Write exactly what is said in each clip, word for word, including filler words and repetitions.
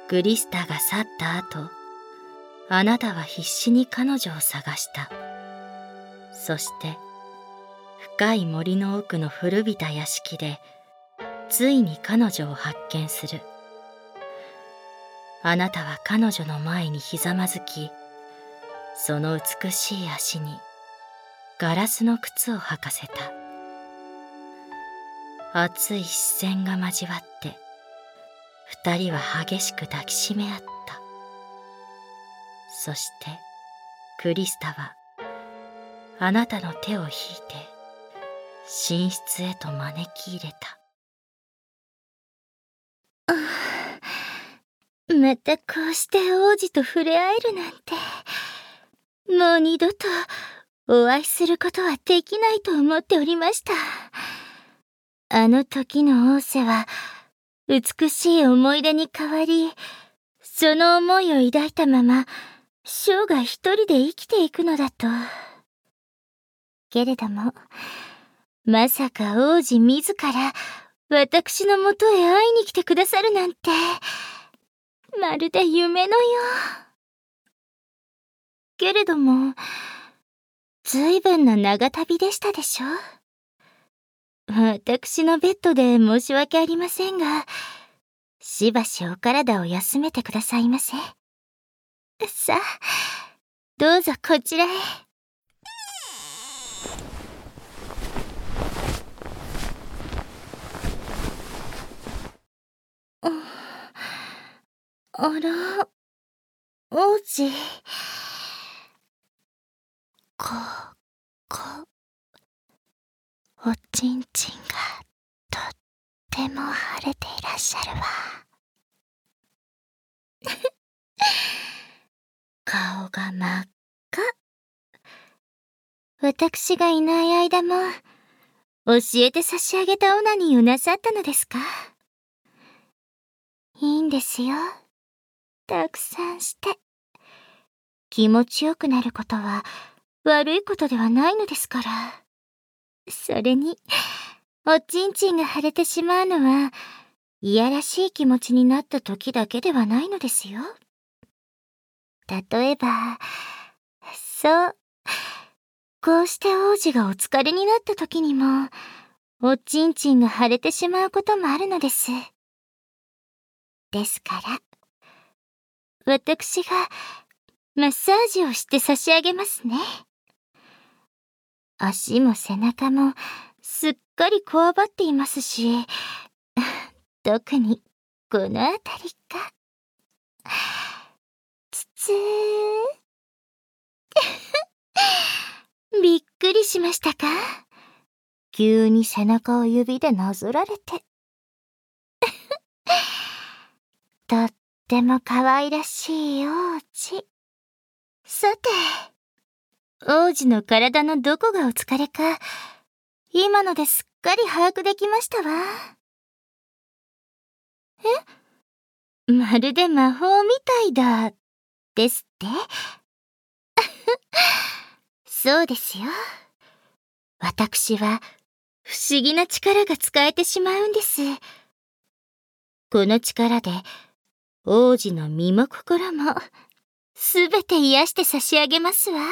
グリスタが去った後、あなたは必死に彼女を探した。そして深い森の奥の古びた屋敷でついに彼女を発見する。あなたは彼女の前にひざまずき、その美しい足にガラスの靴を履かせた。熱い視線が交わって二人は激しく抱きしめ合った。そしてクリスタはあなたの手を引いて寝室へと招き入れた。 またこうして王子と触れ合えるなんて、もう二度とお会いすることはできないと思っておりました。あの時の王瀬は美しい思い出に変わり、その思いを抱いたまま生涯一人で生きていくのだと。けれども、まさか王子自ら私のもとへ会いに来てくださるなんて、まるで夢のよう。けれども、ずいぶんな長旅でしたでしょ。私のベッドで申し訳ありませんが、しばしお体を休めてくださいませ。さあ、どうぞこちらへ。あら、王子。こ、こ、おちんちんがとっても腫れていらっしゃるわ。顔が真っ赤。私がいない間も教えて差し上げたオナニーをなさったのですか？いいんですよ。たくさんして。気持ちよくなることは悪いことではないのですから。それに、おちんちんが腫れてしまうのは、いやらしい気持ちになった時だけではないのですよ。例えば、そう、こうして王子がお疲れになった時にも、おちんちんが腫れてしまうこともあるのです。ですから、私がマッサージをして差し上げますね。足も背中もすっかりこわばっていますし、特にこのあたりが。つつー。びっくりしましたか？急に背中を指でなぞられて。とっても可愛らしい王子。さて、王子の体のどこがお疲れか、今のですっかり把握できましたわ。え？まるで魔法みたいだ、ですって？そうですよ。私は不思議な力が使えてしまうんです。この力で王子の身も心もすべて癒して差し上げますわ。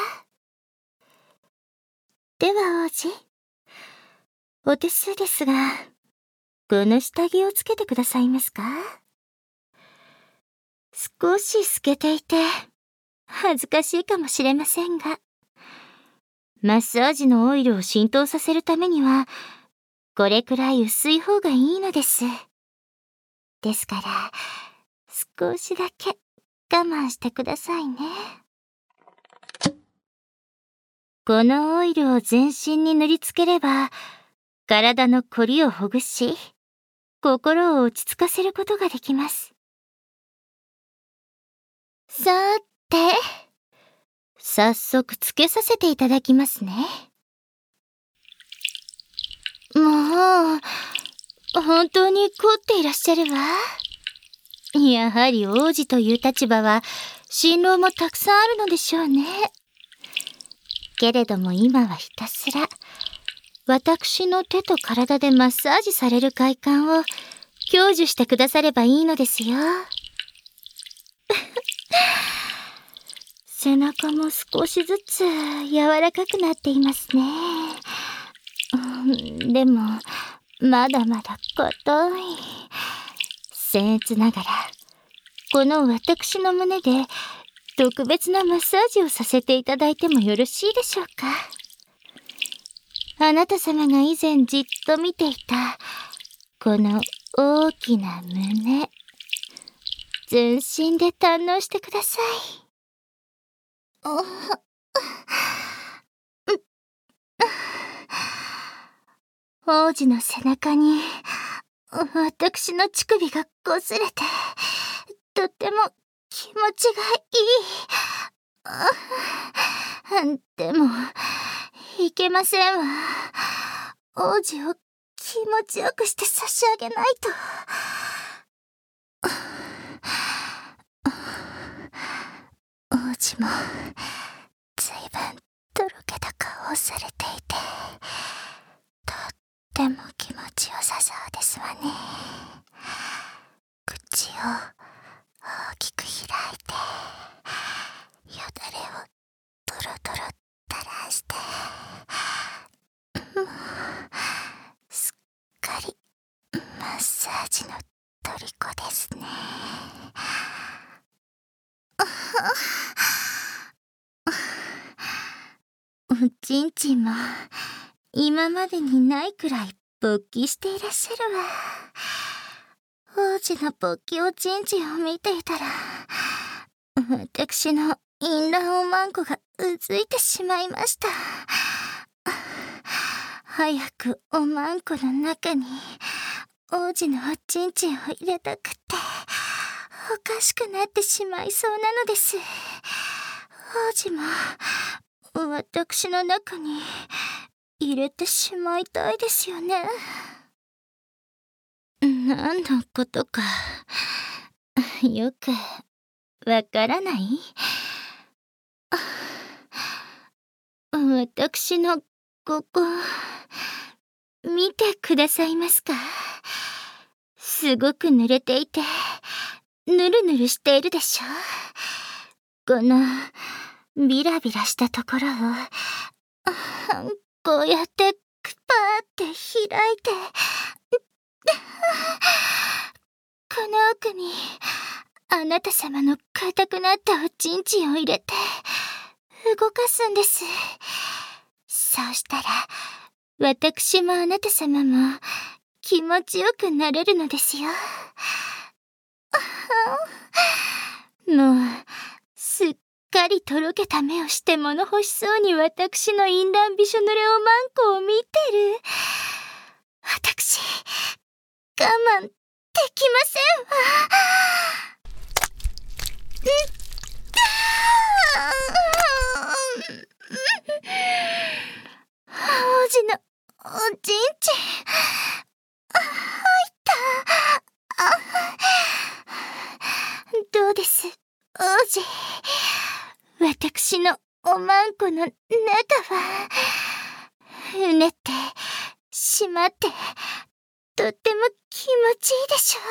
では王子、お手数ですが、この下着をつけてくださいますか？少し透けていて恥ずかしいかもしれませんが、マッサージのオイルを浸透させるためには、これくらい薄い方がいいのです。ですから、少しだけ我慢してくださいね。このオイルを全身に塗りつければ、体のこりをほぐし、心を落ち着かせることができます。さて、早速つけさせていただきますね。もう、本当に凝っていらっしゃるわ。やはり王子という立場は辛労もたくさんあるのでしょうね。けれども今はひたすら私の手と体でマッサージされる快感を享受してくださればいいのですよ。 背中も少しずつ柔らかくなっていますね。うん、でもまだまだ硬い。僭越ながらこの私の胸で特別なマッサージをさせていただいてもよろしいでしょうか。あなた様が以前じっと見ていたこの大きな胸、全身で堪能してください。王子の背中に私の乳首が擦れてとっても気持ちがいい。でもいけませんわ。王子を気持ちよくして差し上げないと。王子もずいぶんとろけた顔をされていて、とっても気持ちよさそうですわね。口を大きく開いて、よだれをドロドロ垂らして、もうすっかりマッサージの虜ですね。おちんちんも今までにないくらい勃起していらっしゃるわ。王子の勃起おちんちんを見ていたら、私の淫乱おまんこがうずいてしまいました。早くおまんこの中に王子のおちんちんを入れたくっておかしくなってしまいそうなのです。王子も私の中に入れてしまいたいですよね。何のことかよくわからない？私のここ見てくださいますか？すごく濡れていてぬるぬるしているでしょ。このビラビラしたところをこうやってパーって開いて、この奥にあなた様の硬くなったおちんちんを入れて動かすんです。そうしたら私もあなた様も気持ちよくなれるのですよ。もうすっかりとろけた目をして物欲しそうに私の淫乱びしょ濡れおまんこを見てる。私我慢できませんわ。王子のおちんちん入った。どうです王子、私のおまんこの中はうねってしまってとっても気持ちいいでし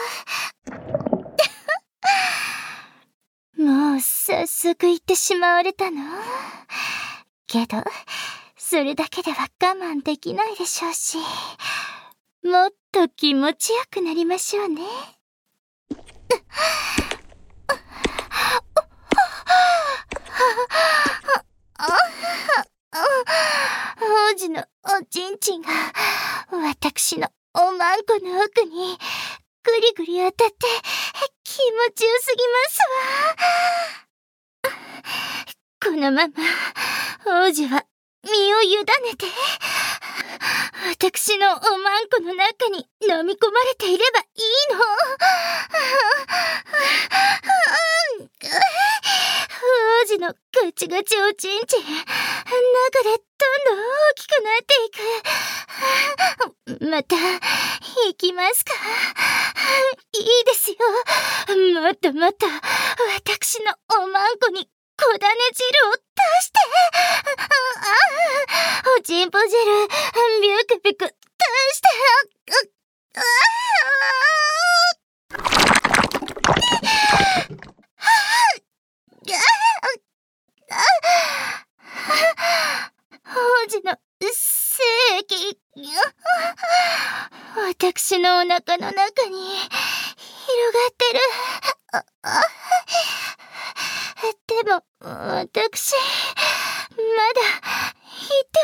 ょ。もう早速言ってしまわれたの？けどそれだけでは我慢できないでしょうし、もっと気持ちよくなりましょうね。王子のおちんちんが私のおまんこの奥にぐりぐり当たって気持ちよすぎますわ。このまま王子は身を委ねて私のおまんこの中に飲み込まれていればいいの。王子のガチガチおちんちん、中でどんどん大きくなっていく。また行きますか？いいですよ。もっともっと私のおまんこにこだね汁を出して、おちんぽ汁ビュクビュク出して、 腹の中に広がってる。ああでも私まだ言って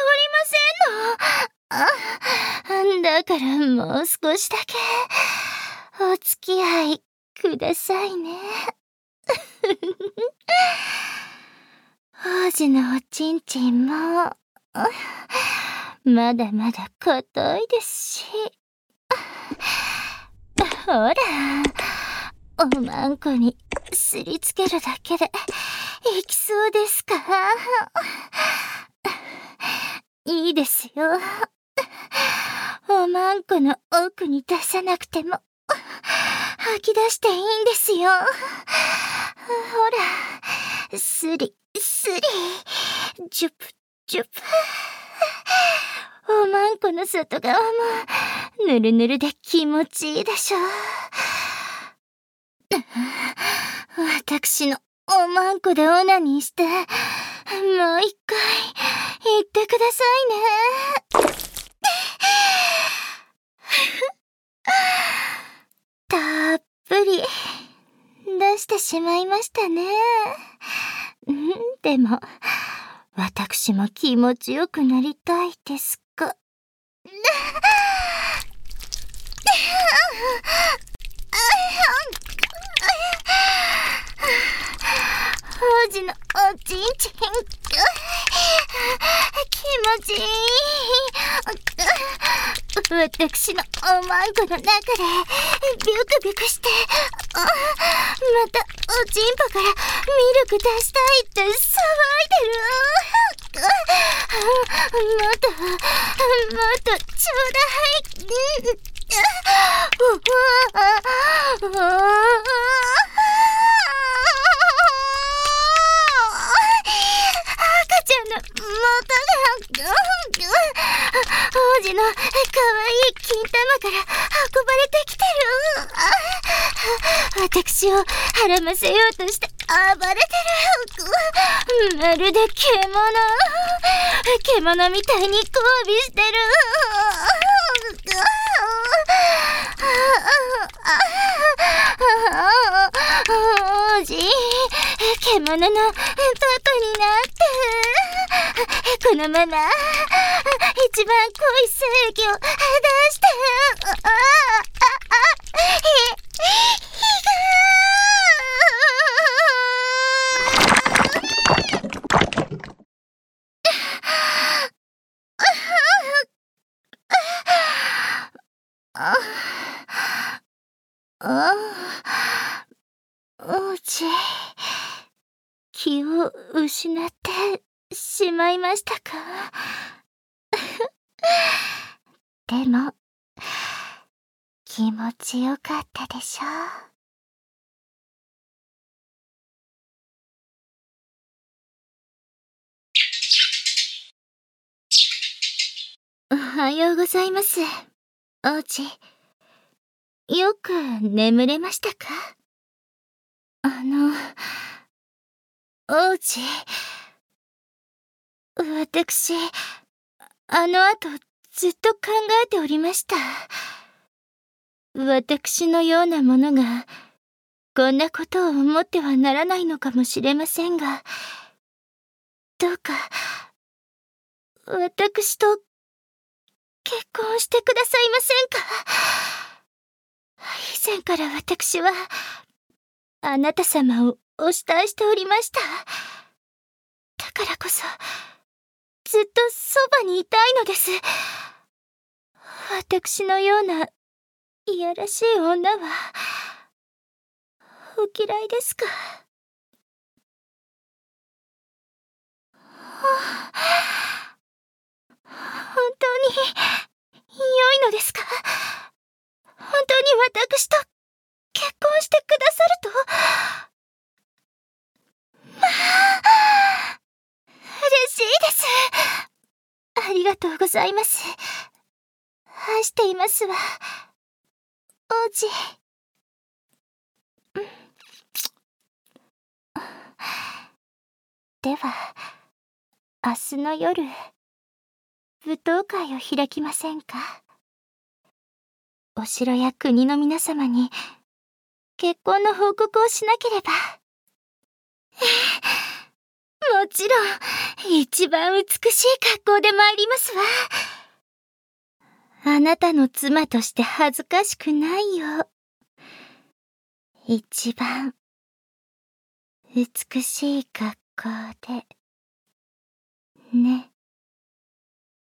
おりませんの。あだからもう少しだけお付き合いくださいね。王子のおちんちんもまだまだ硬いですし、ほらおまんこにすりつけるだけでいきそうですか？いいですよ。おまんこの奥に出さなくても吐き出していいんですよ。ほら、スリスリ、ジュプジュプ。おまんこの外側もぬるぬるで気持ちいいでしょ。私のおまんこでオナニーしてもう一回言ってくださいね。たっぷり出してしまいましたね。でも私も気持ちよくなりたいですか？王子のおちんちん気持ちいい。私のおまんこの中でビュクビュクして、またおちんぽからミルク出したいって騒いでる。もっともっとちょうだい。赤ちゃんの元が王子のかわいい金玉から運ばれてきてる。私をはらませようとして暴れてる。まるで獣獣みたいに交尾してる。王子、獣のパパになってこのまま一番濃い精液を出して王子、気を失ってしまいましたか？でも気持ちよかったでしょう。おはようございます、王子。よく眠れましたか？あの、王子、私、あの後ずっと考えておりました。私のようなものがこんなことを思ってはならないのかもしれませんが、どうか私と結婚してくださいませんか？以前から私はあなた様をお慕いしておりました。だからこそずっとそばにいたいのです。私のようないやらしい女はお嫌いですか？本当に良いのですか？本当に私と結婚してくださると？まあ、嬉しいです。ありがとうございます。愛していますわ、王子。では、明日の夜、舞踏会を開きませんか？ お城や国の皆様に結婚の報告をしなければ。もちろん一番美しい格好で参りますわ。あなたの妻として恥ずかしくないよ。一番美しい格好でね。